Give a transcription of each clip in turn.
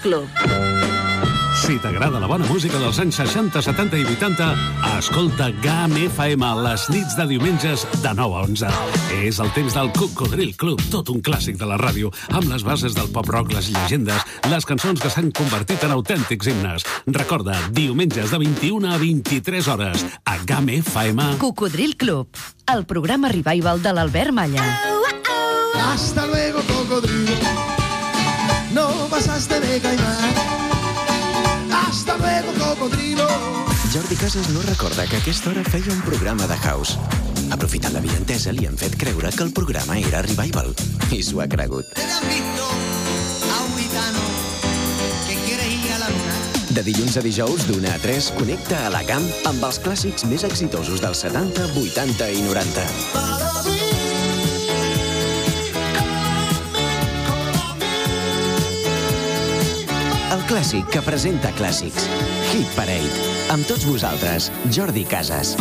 Club. Si t'agrada la bona música dels anys 60, 70 i 80, escolta GAM FM les nits de diumenges de 9 a 11. És el temps del Cocodril Club, tot un clàssic de la ràdio, amb les bases del pop-rock, les llegendes, les cançons que s'han convertit en autèntics himnes. Recorda, diumenges de 21 a 23 hores, a GAM FM. Cocodril Club, el programa revival de l'Albert Malla. Hasta luego, cocodrilo. No pasaste de caimán. Hasta luego, cocodrilo. Jordi Casas no recorda que a aquesta hora feia un programa de house. Aprofitant la vientesa, li han fet creure que el programa era Revival. I s'ho ha cregut. De dilluns a dijous, d'1 a 3, connecta a la GAM amb els clàssics més exitosos dels 70, 80 i 90. El clàssic que presenta clàssics. Hit Parade. Amb tots vosaltres, Jordi Casas.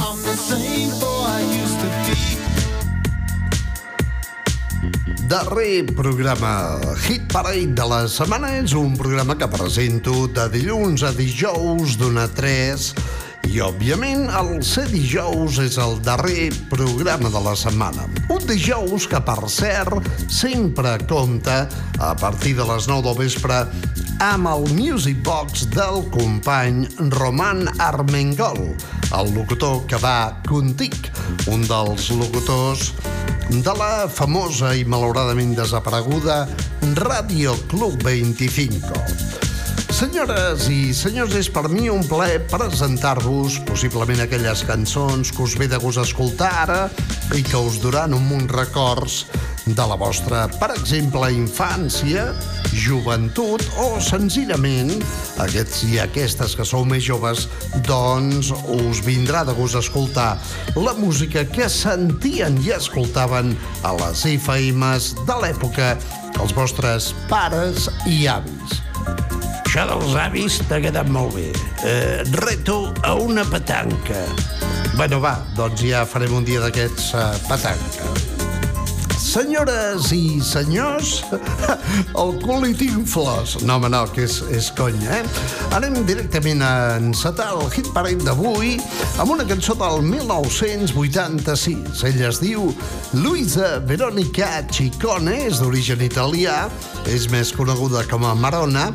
Darrer programa Hit Parade de la setmana és un programa que presento de dilluns a dijous d'1 a 3 i, òbviament, el ser dijous és el darrer programa de la setmana. Un dijous que, per cert, sempre compta a partir de les 9 del vespre amb el Music Box del company Roman Armengol, el locutor que va contic, un dels locutors de la famosa i malauradament desapareguda Radio Club 25. Senyores i senyors, és per mi un plaer presentar-vos possiblement aquelles cançons que us ve de gust escoltar ara i que us duran un munt records de la vostra, per exemple, infància, joventut o senzillament aquests i aquestes que sou més joves, doncs us vindrà de gust escoltar la música que sentien i escoltaven a les FMs de l'època els vostres pares i avis. Això dels avis t'ha quedat molt bé. Reto a una petanca. Bueno, va, doncs ja farem un dia d'aquests petanca. Senyores i senyors, el cul hi tinc flors. No, home, no, que és conya, Anem directament a encetar el Hit Parade d'avui amb una cançó del 1986. Ella es diu Luisa Veronica Ciccone, és d'origen italià, és més coneguda com a Madonna,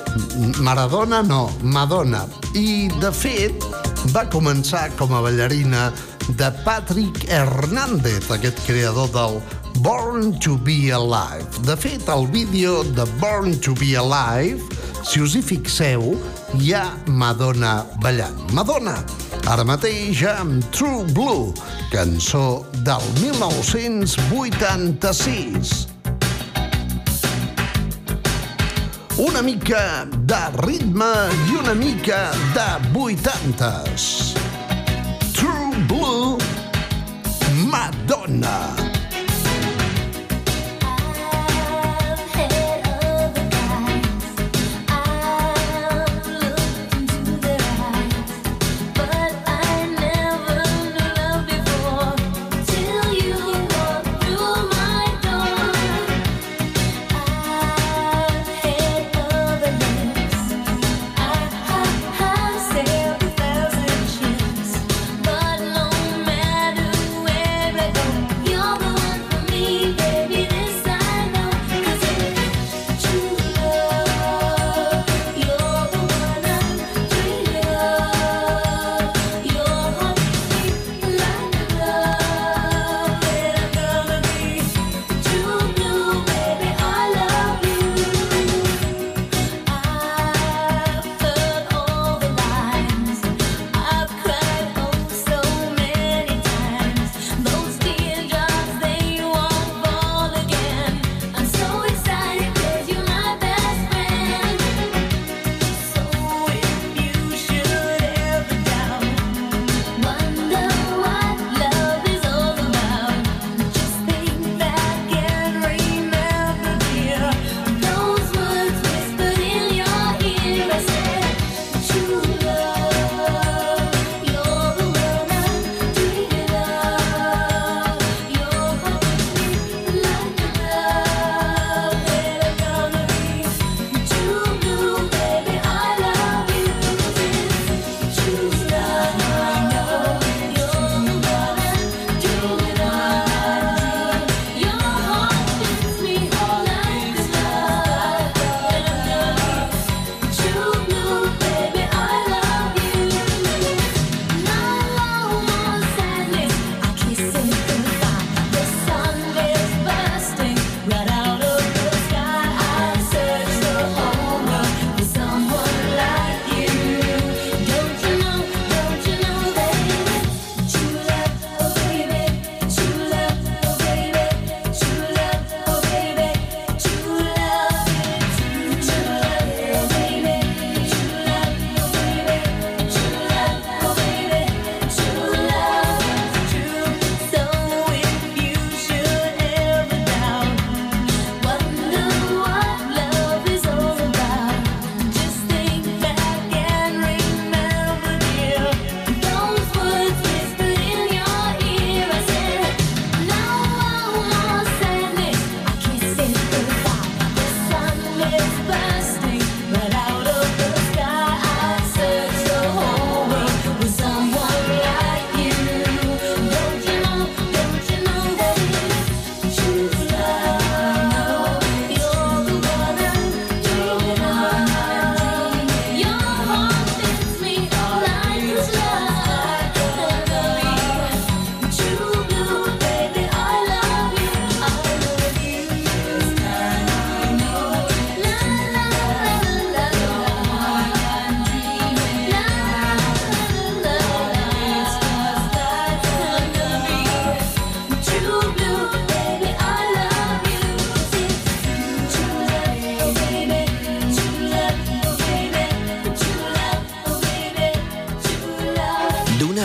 i, de fet, va començar com a ballarina de Patrick Hernandez, aquest creador del Born to be Alive. De fet, el vídeo de Born to be Alive, si us hi fixeu, hi ha Madonna ballant. Madonna, ara mateix amb True Blue, cançó del 1986. Una mica de ritme i una mica de 80s. True Blue, Madonna. You're the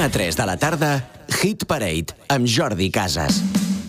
1 a 3 de la tarda, Hit Parade, amb Jordi Casas.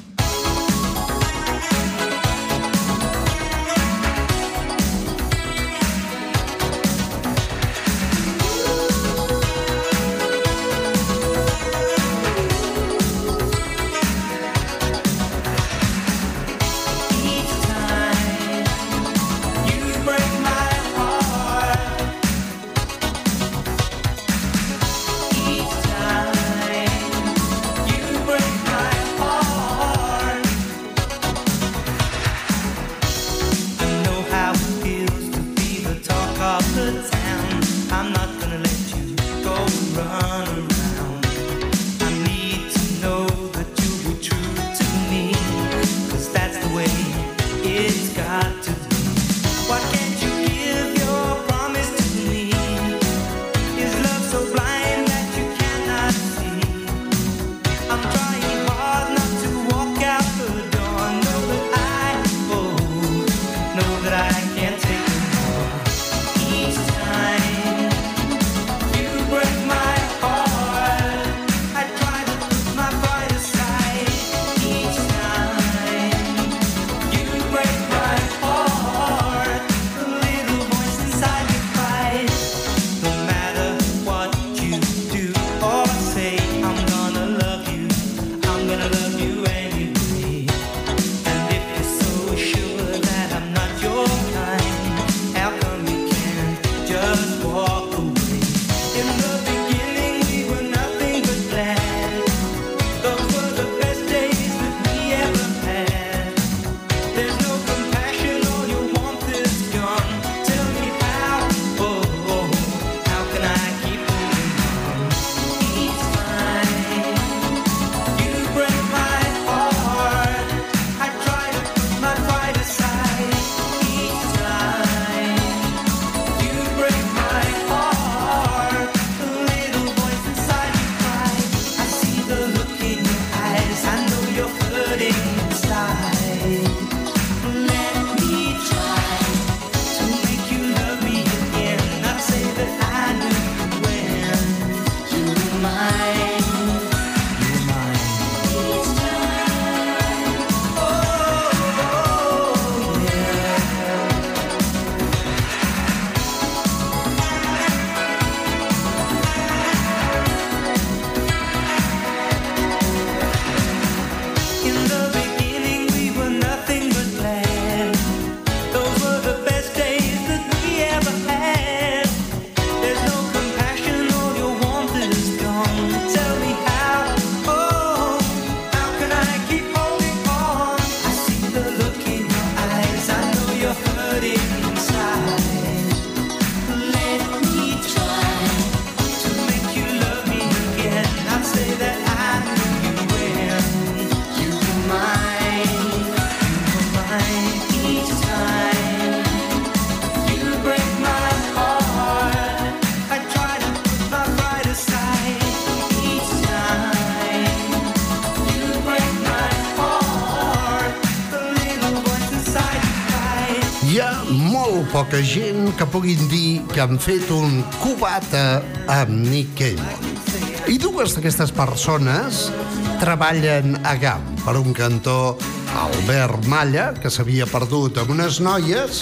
Poca gent que puguin dir que han fet un cubata amb Nick Cayman. I dues d'aquestes persones treballen a GAM. Per un cantó, Albert Malla, que s'havia perdut amb unes noies,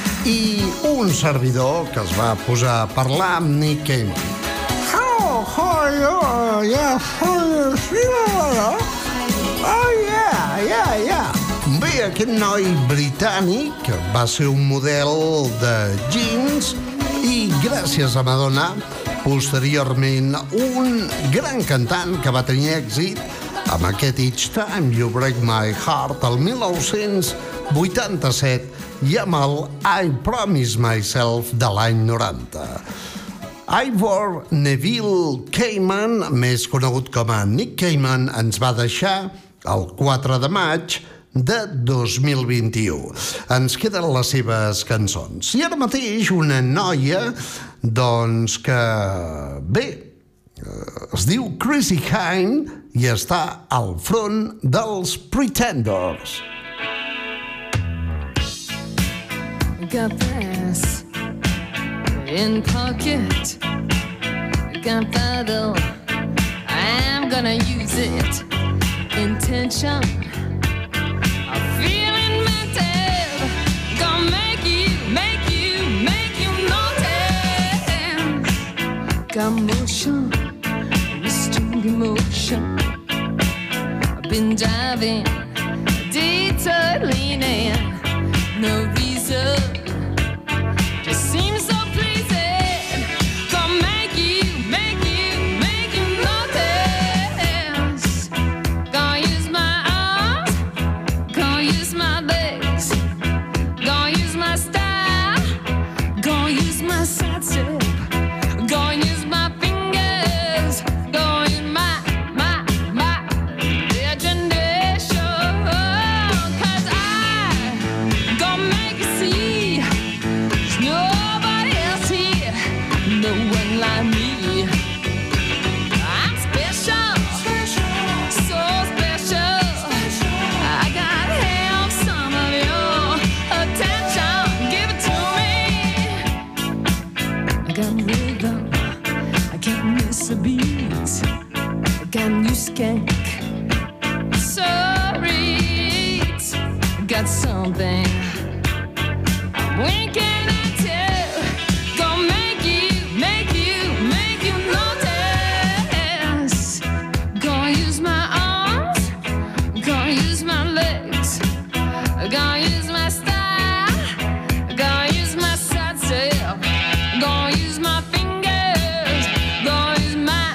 i un servidor que es va posar a parlar amb Nick Cayman. Bé, aquest noi britànic va ser un model de jeans i, gràcies a Madonna, posteriorment un gran cantant que va tenir èxit amb aquest Each Time You Break My Heart el 1987 i amb el I Promise Myself de l'any 90. Ivor Neville Cayman, més conegut com a Nick Cayman, ens va deixar el 4 de maig de 2021. Ens queden les seves cançons. I ara mateix una noia, doncs que, bé, es diu Chrissy Hynde i està al front dels Pretenders. Got this in pocket, gunpowder I'm gonna use it. Intention, I'm feeling mental. Gonna make you notice. Got motion, restrained emotion. I've been diving, detour leaning. No reason, just seems so pleasing. Gonna make you notice. Gonna use my arms, gonna use my legs, gonna use my style, gonna use my side step, gonna use my fingers, gonna use my imagination. 'Cause I gonna make you see there's nobody else here, no one like me. I'm special, so special. I gotta have some of your attention. Give it to me. I got rhythm, I can't miss a beat. I got new skank, sorry. I got something I'm winking at you. Gonna make you notice. Gonna use my arms, gonna use my legs, gonna use my style, gonna use my side step, gonna use my fingers, gonna use my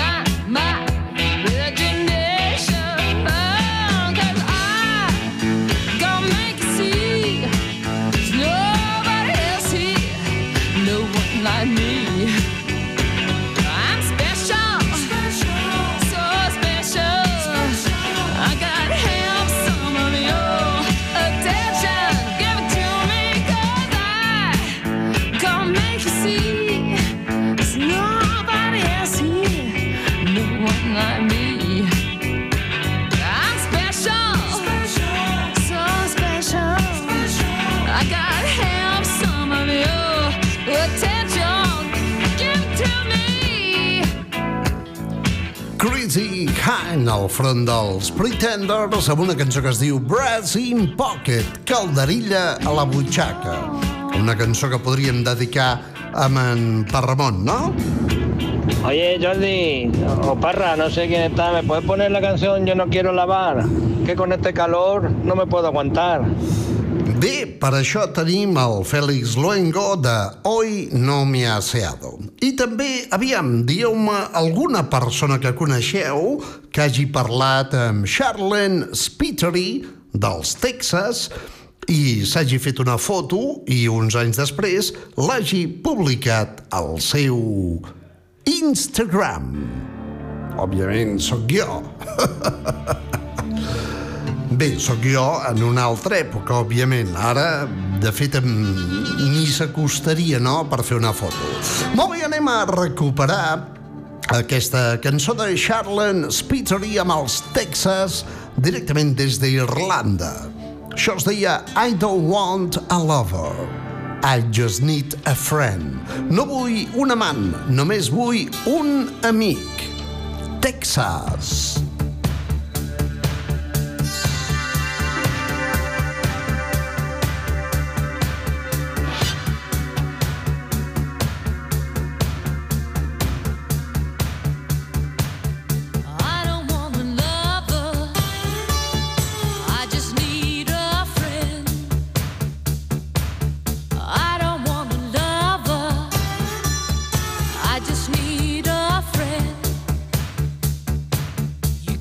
imagination. 'Cause I gonna make you see there's nobody else here, no one like me. I'm special, so special. I gotta have some of your attention. Give it to me, 'cause I gonna make you see there's nobody else here, no one like me. I'm special, so special. I gotta have some of your attention. Give it to me. Crazy Kind al front dels Pretenders amb una cançó que es diu Brass in Pocket, calderilla a la butxaca. Una cançó que podríem dedicar a en Parramon, ¿no? Oye, Jordi, o Parra, no sé quién está, ¿me puedes poner la canción Yo no quiero lavar? Que con este calor no me puedo aguantar. Bé, per això tenim el Félix Luengo de Hoy no me ha aseado. I també, aviam, dieu-me alguna persona que coneixeu que hagi parlat amb Charlene Spiteri dels Texas i s'hagi fet una foto i uns anys després l'hagi publicat al seu Instagram. Òbviament, sóc jo. Bé, sóc jo en una altra època, òbviament. Ara, de fet, ni s'acostaria, no?, per fer una foto. Molt bé, anem a recuperar aquesta cançó de Charlene Spiteri amb els Texas, directament des d'Irlanda. Això es deia I don't want a lover, I just need a friend. No vull un amant, només vull un amic. Texas. I just need a friend.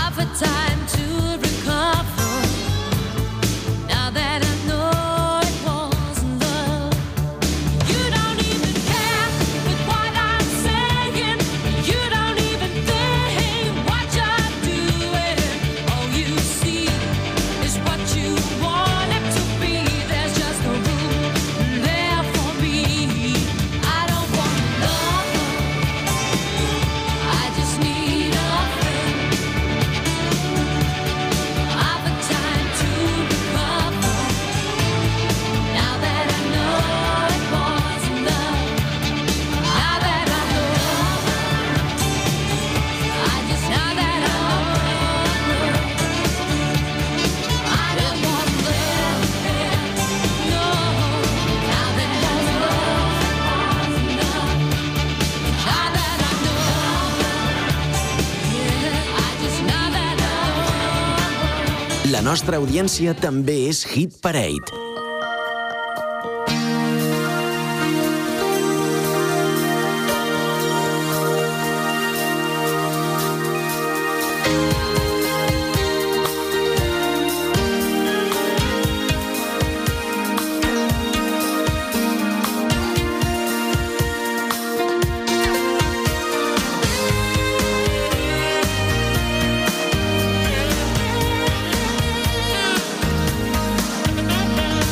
I've had time to recover. Now that I know it wasn't love. You don't even care with what I'm saying. You don't even think what you're doing. All you see is what you want it to be. There's just no room there for me. I don't want love. I just need a friend. I've had time to recover. Now that I know it wasn't love. Now that I know, I just now that I know, I don't want love. No, now that I know it wasn't love. Now that I know, yeah, I just now that I know. La nostra audiència també és Hit Parade. I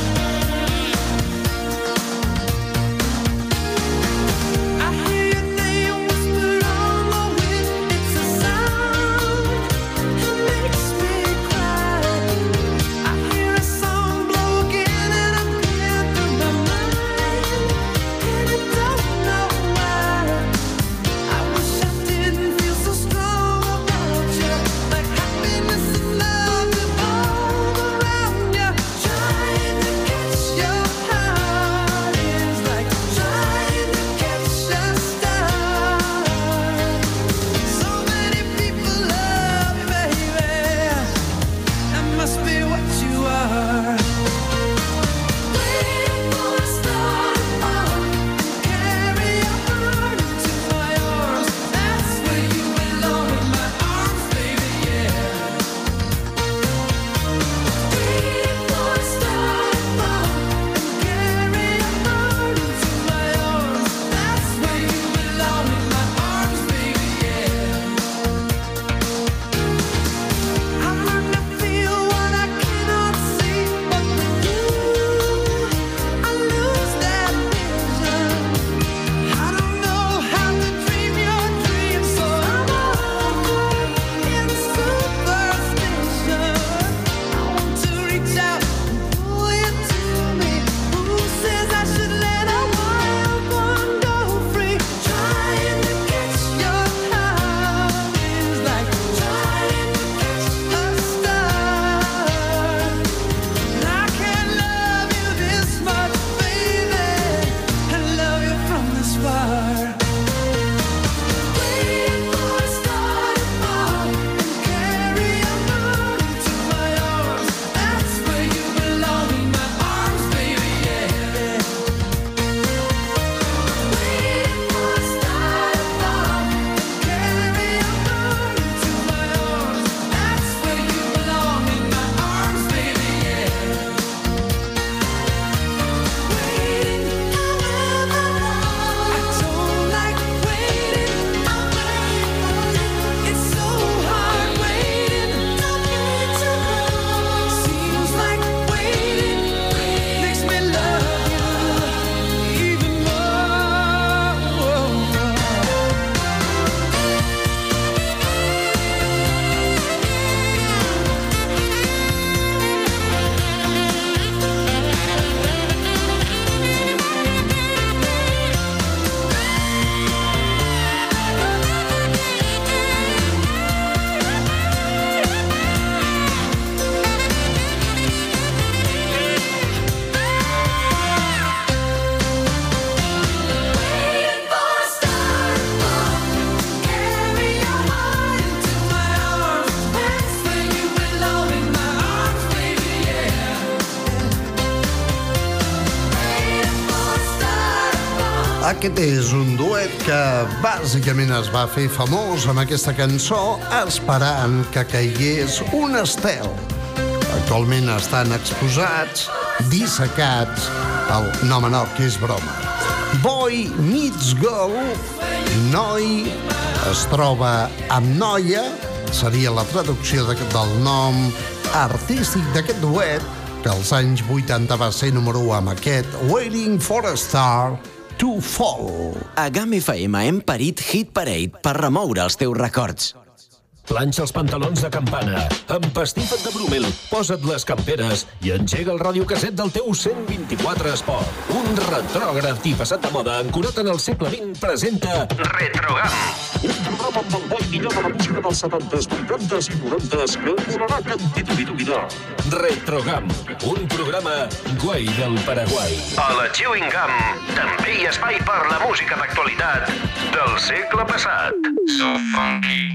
Aquest és un duet que bàsicament es va fer famós amb aquesta cançó esperant que caigués un estel. Actualment estan exposats, dissecats, no, que és broma. Boy meets girl, noi es troba amb noia, seria la traducció del nom artístic d'aquest duet, que als anys 80 va ser número 1 amb aquest Waiting for a Star to Fall. A GAM FM hem parit Hit Parade per remoure els teus records. Planxa els pantalons de campana, empastifa't de Brumel, posa't les camperes i engega el radiocasset del teu 124 Esport. Un retrògraf i passat de moda ancorat en el segle XX presenta Retrogam. Un programa amb el boi millor de la música dels 70s, 80s i 90s que volarà cantitubidubinar. Retrogam, un programa guai del Paraguai. A la Chewing Gum també hi ha espai per la música d'actualitat del segle passat. So funky.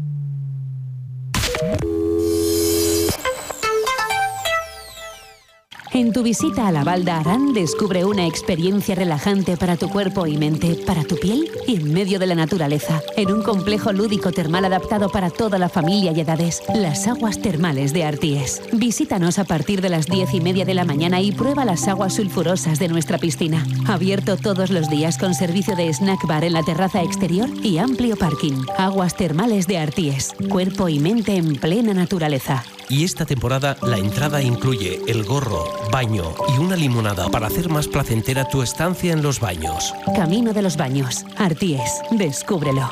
En tu visita a la Val d'Aran descubre una experiencia relajante para tu cuerpo y mente, para tu piel y en medio de la naturaleza. En un complejo lúdico termal adaptado para toda la familia y edades, las aguas termales de Arties. Visítanos a partir de las 10:30 de la mañana y prueba las aguas sulfurosas de nuestra piscina. Abierto todos los días con servicio de snack bar en la terraza exterior y amplio parking. Aguas termales de Arties. Cuerpo y mente en plena naturaleza. Y esta temporada la entrada incluye el gorro, baño y una limonada para hacer más placentera tu estancia en los baños. Camino de los Baños. Arties. Descúbrelo.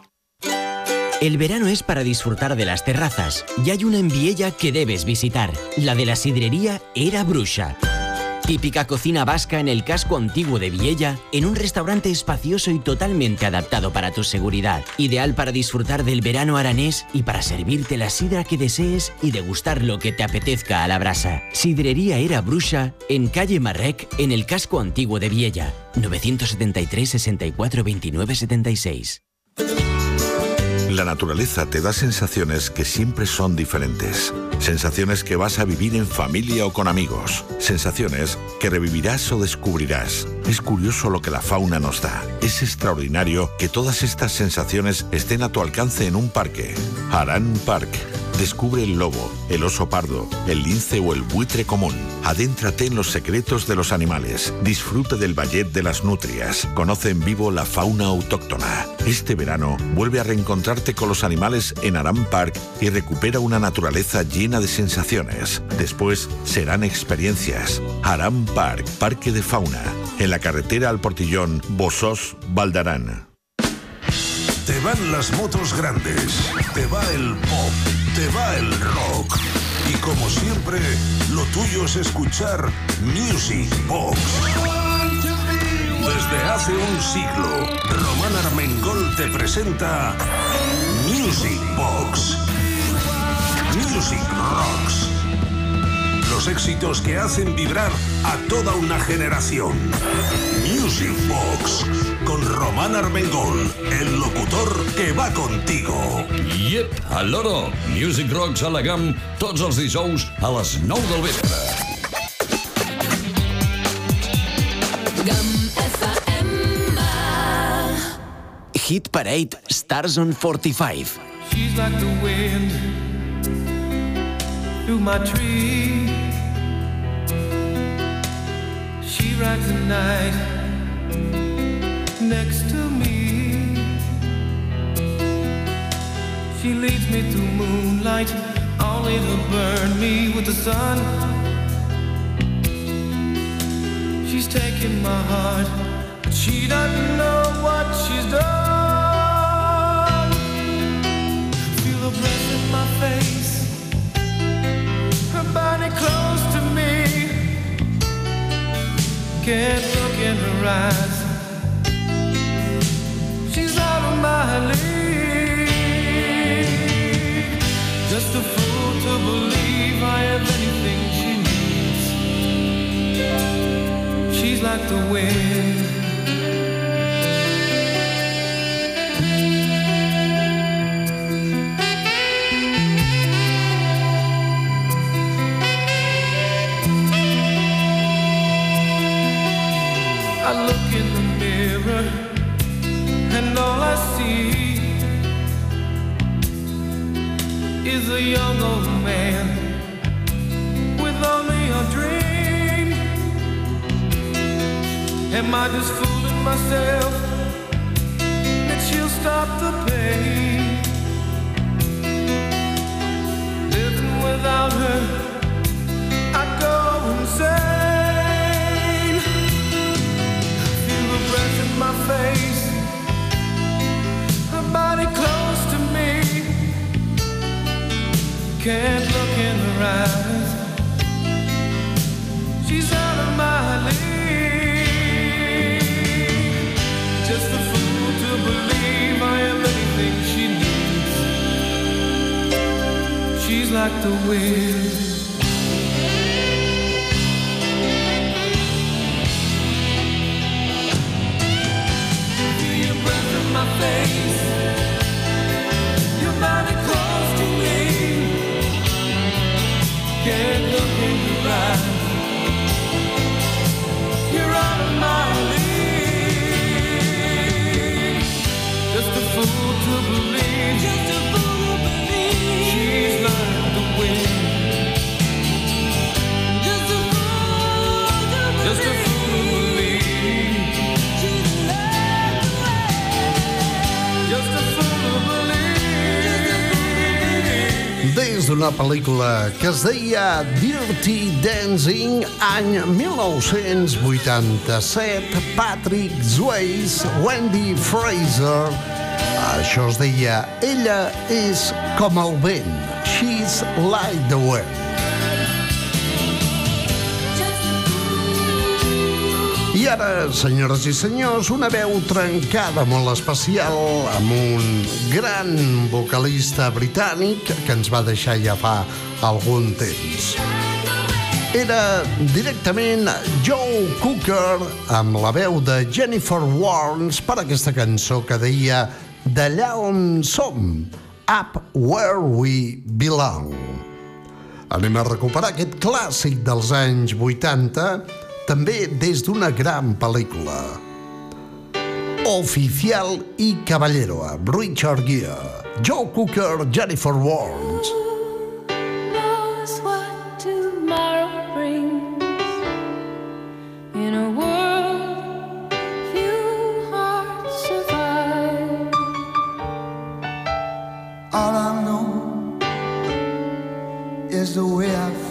El verano es para disfrutar de las terrazas y hay una en Viella que debes visitar, la de la sidrería Era Bruxa. Típica cocina vasca en el casco antiguo de Viella, en un restaurante espacioso y totalmente adaptado para tu seguridad. Ideal para disfrutar del verano aranés y para servirte la sidra que desees y degustar lo que te apetezca a la brasa. Sidrería Era Bruxa, en calle Marrec, en el casco antiguo de Viella. 973 64 29 76. La naturaleza te da sensaciones que siempre son diferentes. Sensaciones que vas a vivir en familia o con amigos. Sensaciones que revivirás o descubrirás. Es curioso lo que la fauna nos da. Es extraordinario que todas estas sensaciones estén a tu alcance en un parque. Aran Park. Descubre el lobo, el oso pardo, el lince o el buitre común. Adéntrate en los secretos de los animales. Disfruta del ballet de las nutrias. Conoce en vivo la fauna autóctona. Este verano, vuelve a reencontrarte con los animales en Aran Park y recupera una naturaleza llena de sensaciones. Después serán experiencias. Aran Park, Parque de Fauna. En la carretera al Portillón, Bosós, Valdarán. Te van las motos grandes, te va el pop, te va el rock. Y como siempre, lo tuyo es escuchar Music Box. Desde hace un siglo, Román Armengol te presenta Music Box. Music Rocks. Los éxitos que hacen vibrar a toda una generación. Music Box. Con Román Armengol, el locutor que va contigo. Yep, al loro. Music Rocks a la GAM, tots els dijous a les 9 del vespre. GAM FM. Hit Parade Stars on 45. She's like the wind through my tree. She rides the night next to me. She leads me through moonlight, only to burn me with the sun. She's taken my heart, but she doesn't know what she's done. Feel her breath in my face, her body close to me. Can't look in her eyes, she's out of my league. Just a fool to believe I have anything she needs. She's like the wind. I look in the mirror see is a young old man with only a dream. Am I just fooling myself that she'll stop the pain? Living without her, I go insane. Feel the breath in my face, her body close to me. Can't look in her eyes, she's out of my league. Just a fool to believe I am anything she needs. She's like the wind. Feel your breath in my face, your body close to me. Can't look in your eyes, you're out of my league. Just a fool to believe, just a fool to believe, she's like the wind. Just a fool to believe, just a fool to believe, she's like the wind. Just a fool to believe. Des d'una pel·lícula que es deia Dirty Dancing, any 1987, Patrick Swayze, Wendy Fraser. Això es deia Ella és com el vent, She's like the wind. I ara, senyores i senyors, una veu trencada molt especial amb un gran vocalista britànic que ens va deixar ja fa algun temps. Era directament Joe Cocker amb la veu de Jennifer Warnes per aquesta cançó que deia D'allà on som, Up Where We Belong. Anem a recuperar aquest clàssic dels anys 80, també des d'una gran pel·lícula. Oficial y Caballero, Richard Gere, Joe Cocker, Jennifer Warnes. Knows what tomorrow brings in a world few hearts survive. All I know is the way I feel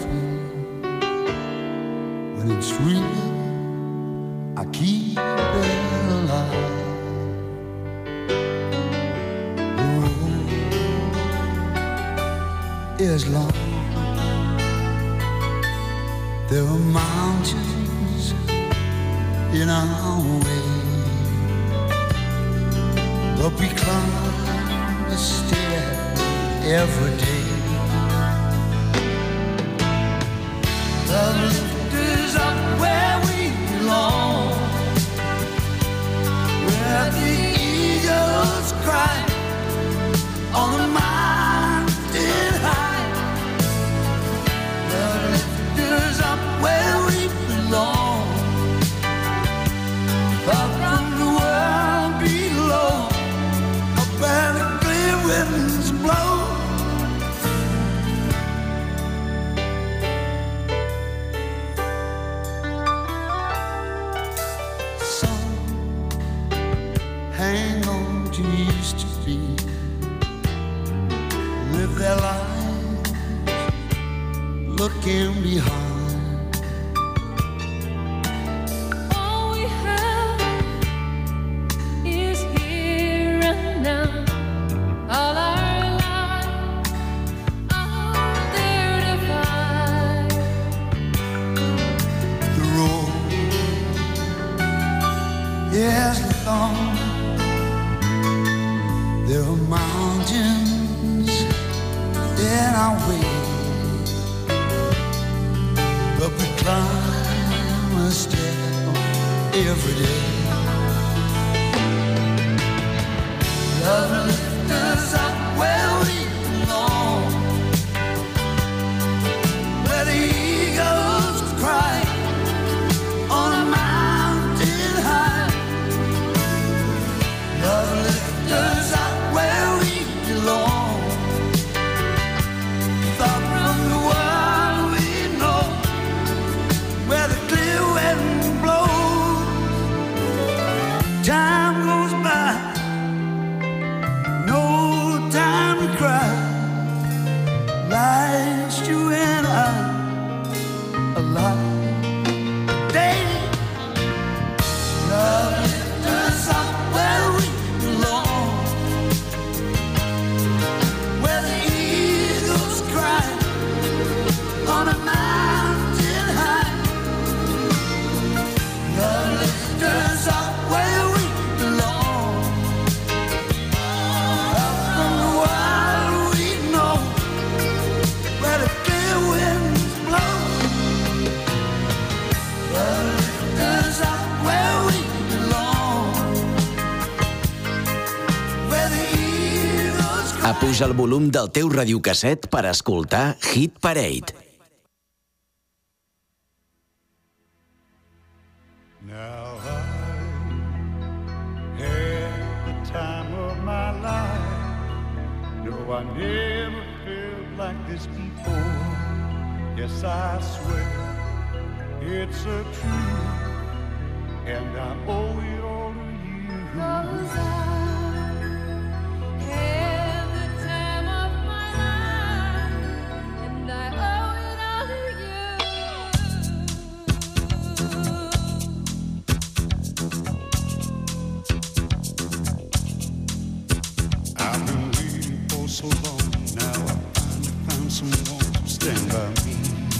when it's real. I keep it alive. The road is long. There are mountains in our way, but we climb the stair every day. The lift is up where we belong, where the eagles cry on the mountain high. The lift is up where we belong, up from the world below, up where the clear winds blow. Hang on to used to be, live their lives looking behind. All we have is here and now. All our lives are there to find. The road is long. There are mountains in our way, but we climb a step every day. Love lifts us up where we belong, where the eagles cry on a mountain high. Love lifts us Puja el volum del teu radiocasset per escoltar Hit Parade. Now I had the time of my life. No, I never felt like this before. Yes, I swear it's a truth, and I owe it all to you. 'Cause I had the time of my life, and I owe it all to you. I've been waiting for so long. Now I finally found someone to stand by me.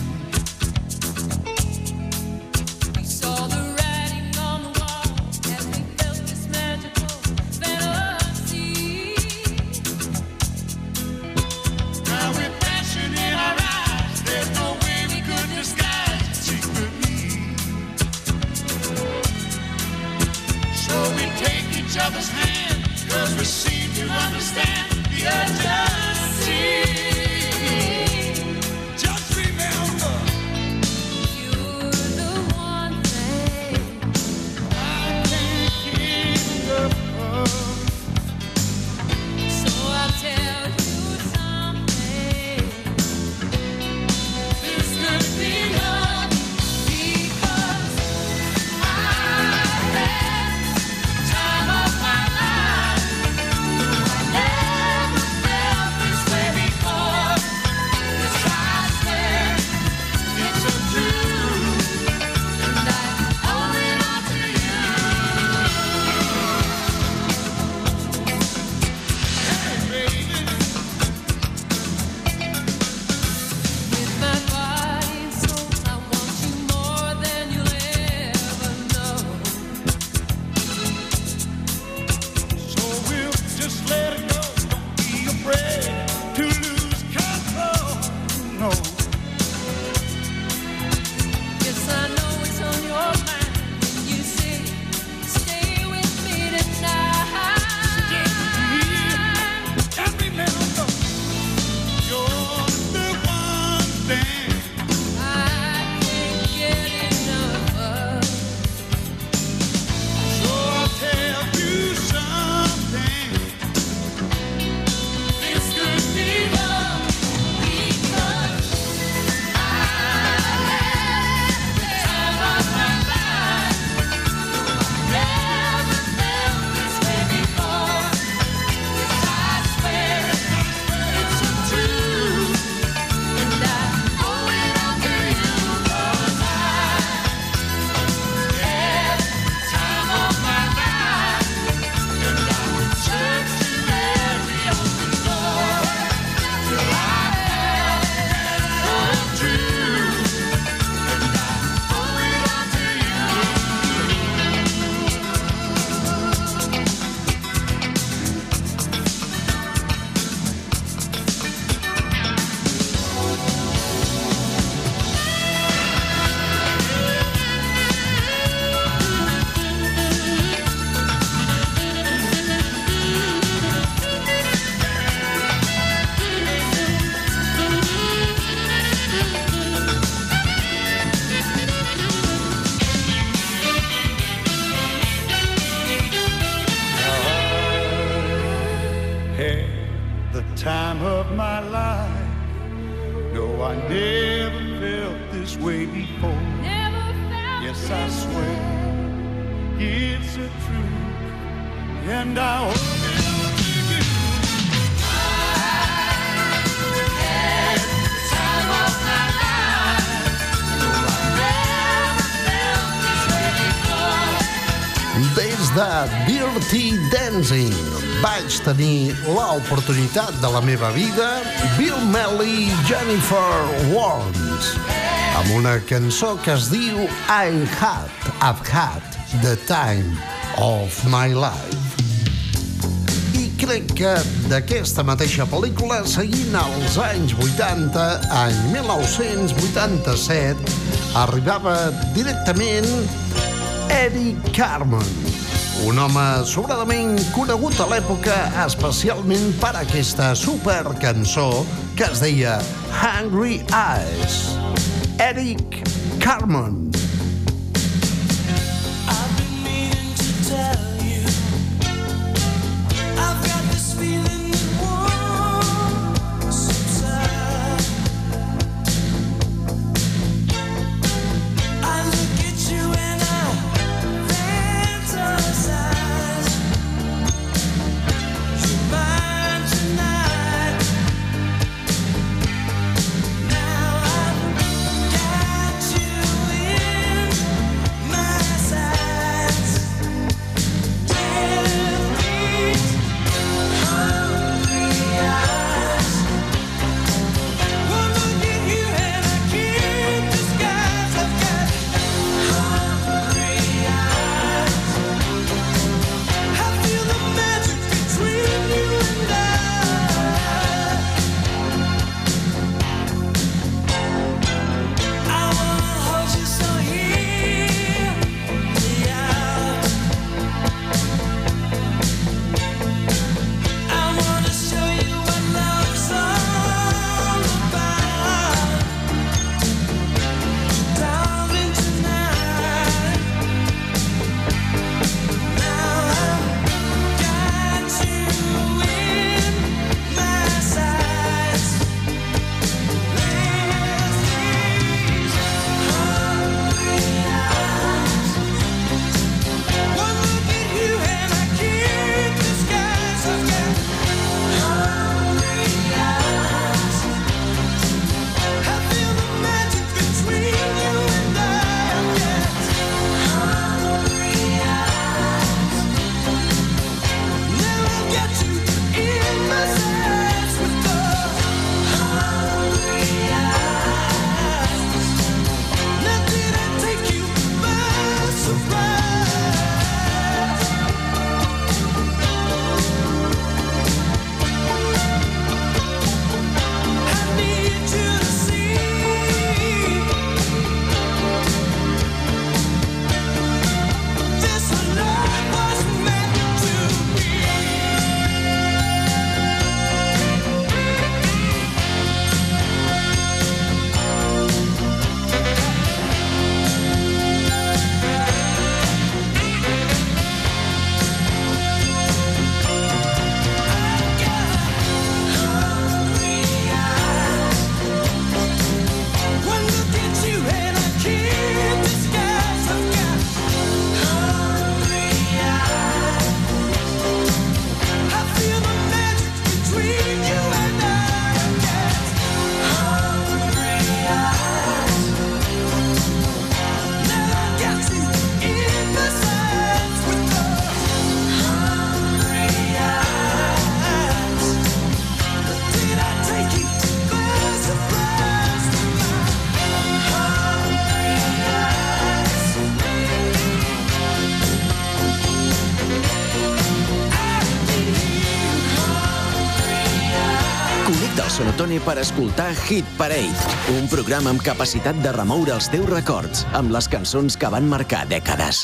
We saw the writing on the wall as we felt this magical fantasy. Now with passion in our eyes, there's no way we could disguise it secretly. So we take each other's hand, 'cause we seem to understand the urgency. Just remember, you're the one thing I can't give up. So I'll tell you something. This could be love, because I had time of my life. I never felt this way before. Yes, I swear it's a truth, and I owe it all to you. Hey, baby, with my body and soul, I want you more than you'll ever know. So we'll just let it go. Don't be afraid to lose control. No. Yes, I know it's on your mind when you say, stay with me tonight. Stay with me. And remember, you're the one thing I can't get enough of. So I'll tell you something. This could be love, because I had the time of my life. Never felt this way before. Yes, I swear it's a truth, and I owe it all to you. 'Cause I had the time of my life, and I would search to every open door till I had the truth, and I owe it all to you. Had the time of my life. No, I never felt this way before. Never felt. Yes, I swear it's a truth, and I owe it all to you. I had the time of my life. No, I never felt this way before. Des de Dirty Dancing vaig tenir l'oportunitat de la meva vida, Bill Medley i Jennifer Warnes, amb una cançó que es diu I've had the time of my life. I crec que d'aquesta mateixa pel·lícula, seguint els anys 80, any 1987, arribava directament Eddie Carmen, un home sobradament conegut a l'època especialment per aquesta supercançó que es deia Hungry Eyes, Eric Carmen. Sonotone per escoltar Hit Parade, un programa amb capacitat de remoure els teus records amb les cançons que van marcar dècades.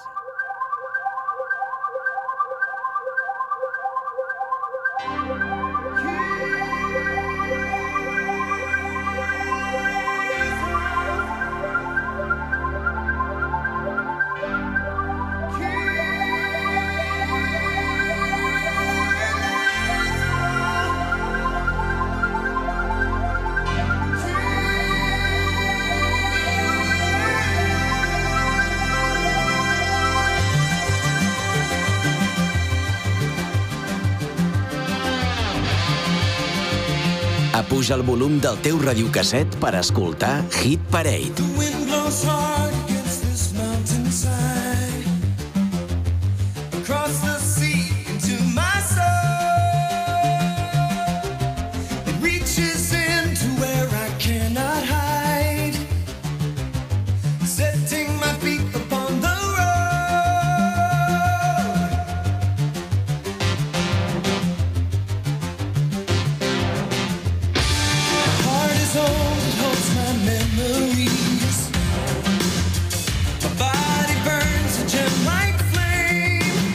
Apuja el volum del teu radiocasset per escoltar Hit Parade. Body burns a gem like flame.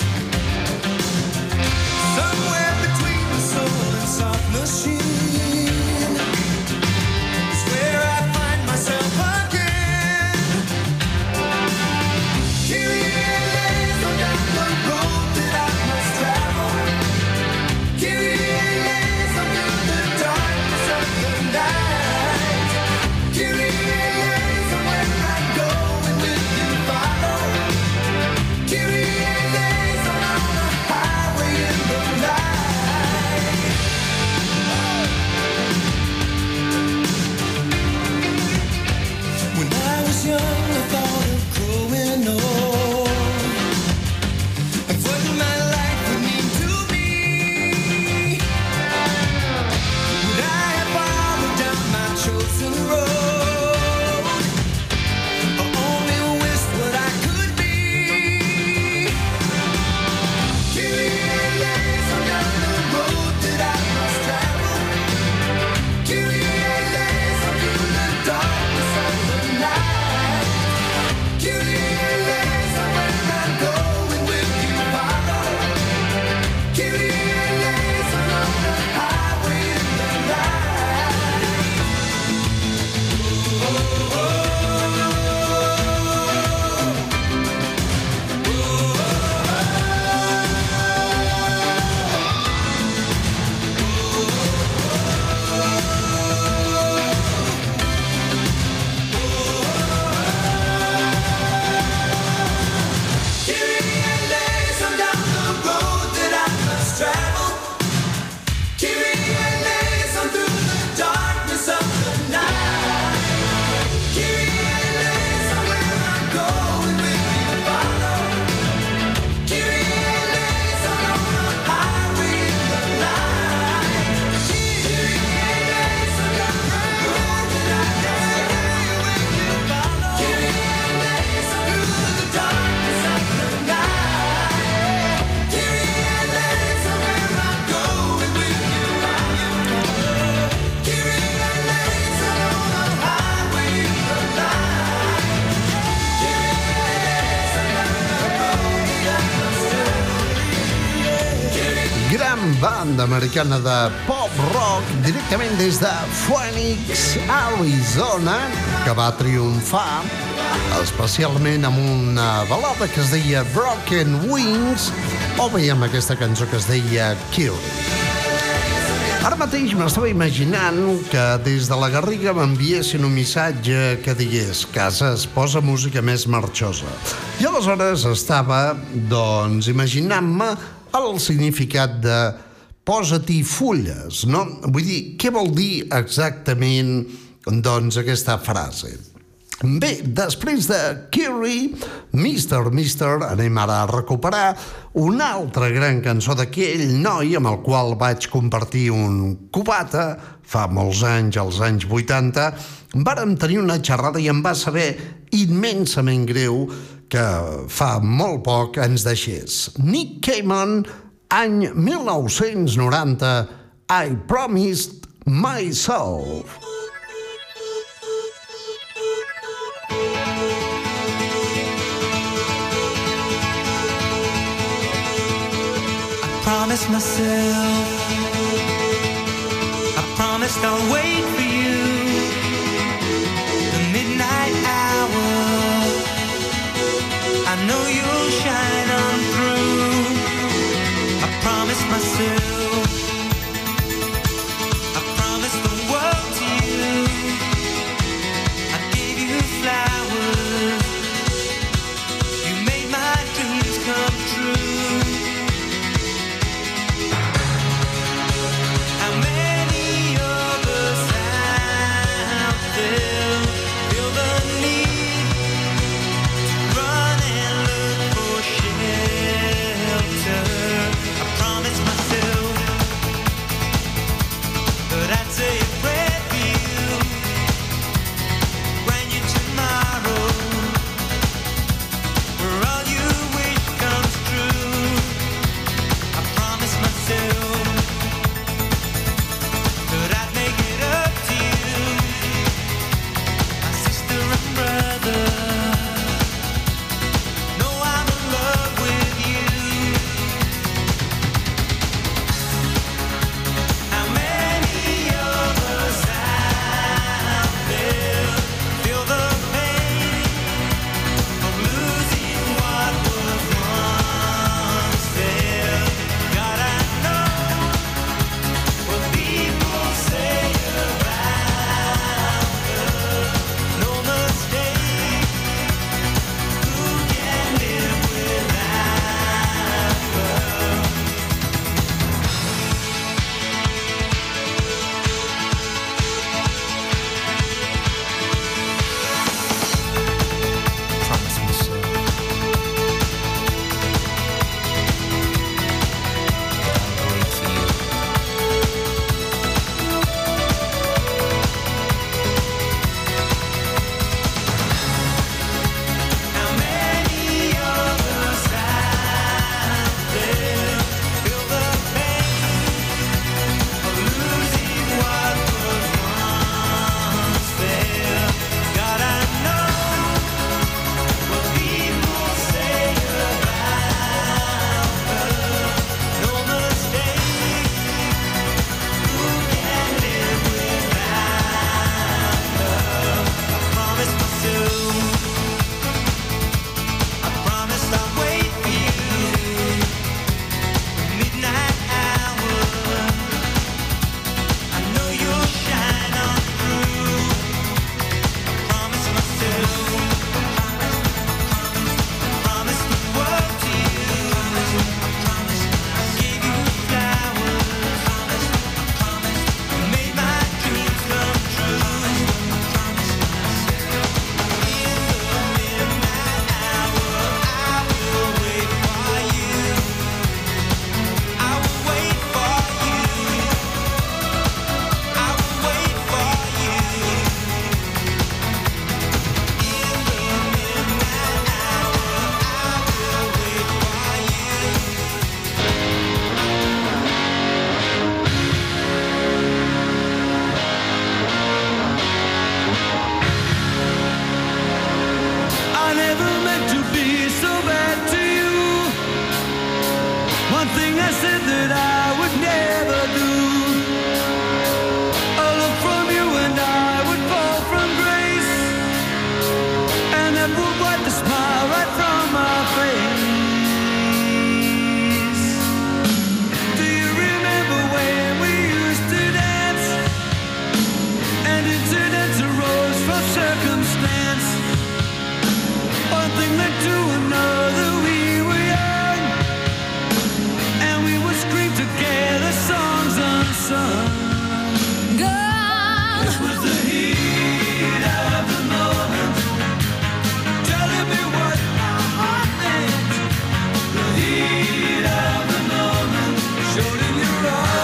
banda americana de pop-rock directament des de Phoenix, Arizona, que va triomfar especialment amb una balada que es deia Broken Wings o bé amb aquesta cançó que es deia Kill. Ara mateix m'estava imaginant que des de la Garriga m'enviessin un missatge que digués casa es posa música més marxosa. I aleshores estava, doncs, imaginant-me el significat de posa-t'hi fulles, no? Vull dir, què vol dir exactament, doncs, aquesta frase? Bé, després de Kiri, Mr. anem ara a recuperar una altra gran cançó d'aquell noi amb el qual vaig compartir un cubata fa molts anys, als anys 80. Vàrem tenir una xerrada i em va saber immensament greu que fa molt poc ens deixés. Nick Cayman, any 1990, I Promised Myself. Promised myself, I promised I'll wait for you. The midnight hour, I know you'll shine on through. I promised myself, I promised the world to you. I gave you flowers, you made my dreams come true. One thing I said that I would never or circumstance. One thing led to another, we were young, and we would scream together songs unsung. Girl, it was the heat of the moment, telling me what my heart meant. The heat of the moment showed in your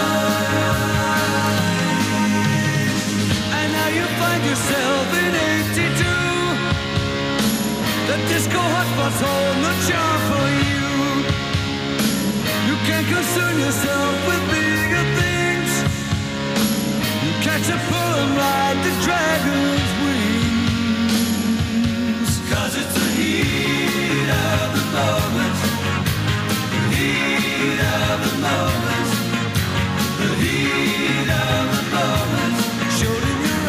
eyes, and now you find yourself in 82. The disco hotspots hold no charm for you. You can't concern yourself with bigger things. You catch a pull and ride the dragon's wings. 'Cause it's the heat of the moment. The heat of the moment. The heat of the moment showed in your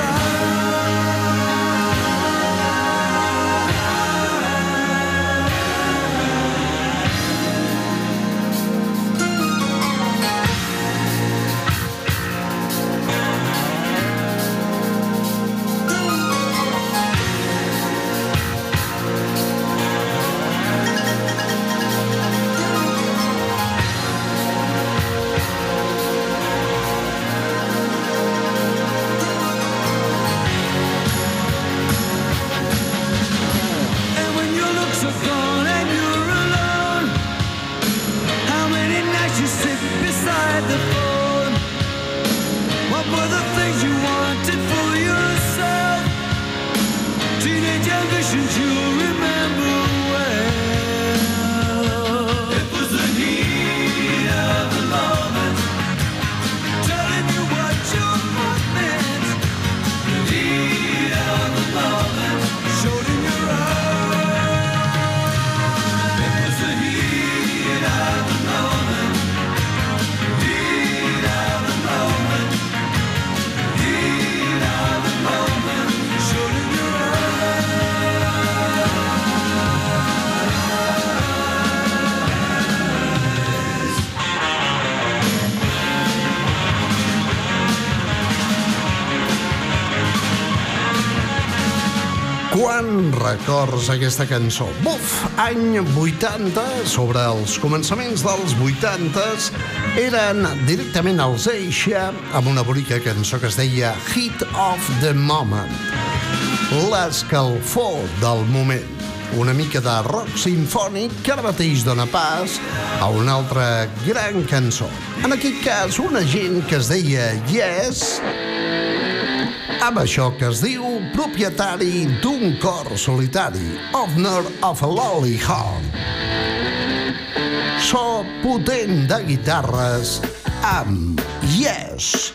Quan records aquesta cançó? Buf! Any 80, sobre els començaments dels 80s, eren directament als Asia amb una bonica cançó que es deia Heat of the Moment, l'escalfor del moment. Una mica de rock sinfònic que ara mateix dona pas a una altra gran cançó. En aquest cas, una gent que es deia Yes, amb això que es diu propietari d'un cor solitari, owner of a lonely heart. So potent de guitarres amb Yes.